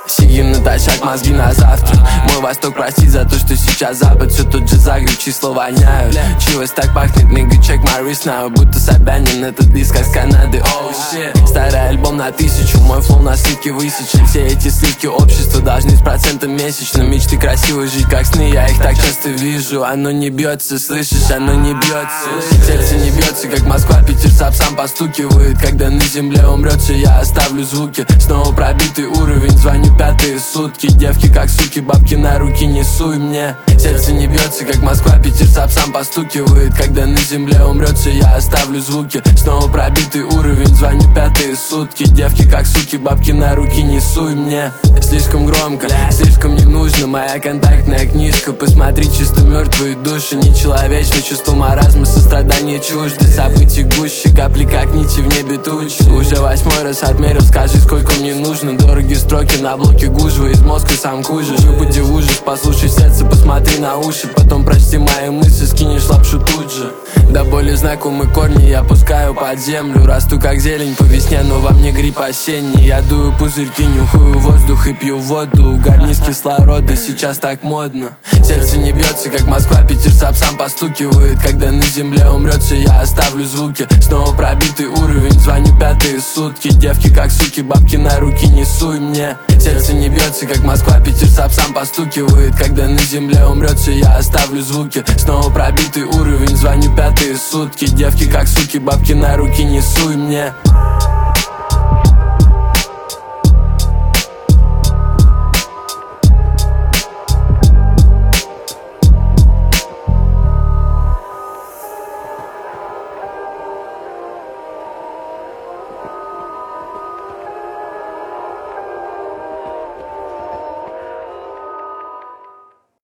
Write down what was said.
Сидим натощак, мозги на завтра. Мой восток простит за то, что сейчас запад. Все тот же Загреб, числа воняют. Чилось так пахнет, nigga, check my wrist now. Будто Собянин, этот диск из Канады, oh shit. Старый альбом на 1000, мой флоу на слитке высечен. Все эти сливки общества должны с процентом месячно. Мечты красиво жить, как сны, я их так часто вижу. Оно не бьется, слышишь, оно не бьется. Сердце не бьется, как Москва, Питер сам постукивает. Когда на земле умрется, я оставлю звуки. Снова пробитый уровень, звоню пятые сутки. Девки как суки, бабки на руки несу и мне. Сердце не бьется, как Москва, Питер сам постукивает. Когда на земле умрется, я оставлю звуки. Снова пробитый уровень, звоню пятые сутки. Девки как суки, бабки на руки несу и мне. Слишком громко, слишком не нужно. Моя контактная книжка, посмотри, чисто мертвые души. Нечеловечно, чувство маразма, сострадание чужды. Событий гуще, капли как нити в небе тучи. Уже 8-й раз отмерил, скажи, сколько мне нужно. Дорогие строки на блоке Гужева, из мозга сам хуже. Буди в ужас, послушай сердце, посмотри на уши. Потом прочти мои мысли, скинешь лапшу тут же. До боли знакомы корни, я пускаю под землю. Расту как зелень по весне, но во мне грипп осенний. Я дую пузырьки, нюхаю воздух и пью воду. Гарниз кислорода, сейчас так модно. Сердце не бьется, как Москва, Питер сам постукивает. Когда на земле умрется, я оставлю звуки. Снова пробитый уровень, звоню пятые сутки. Девки как суки, бабки на руки несу и мне. Сердце не бьется, как Москва, Питер сам постукивает. Когда на земле умрется, я оставлю звуки. Снова пробитый уровень, звоню пятые сутки. Девки как суки, бабки на руки несу и мне.